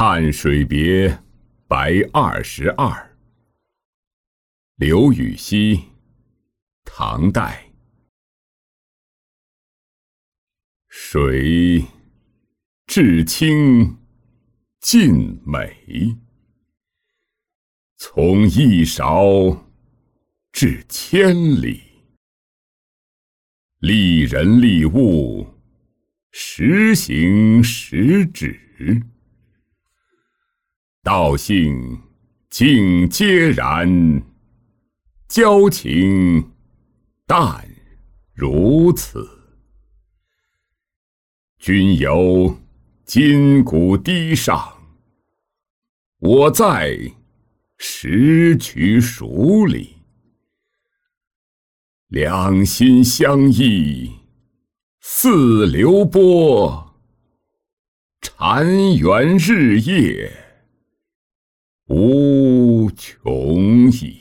汉水别白22。刘禹锡，唐代。水至清尽美，从一勺至千里。利人利物，时行时止。道性尽皆然，交情淡如此。君游今古堤上，我在石渠蜀里。两心相依，似流波，禅园日夜无穷已。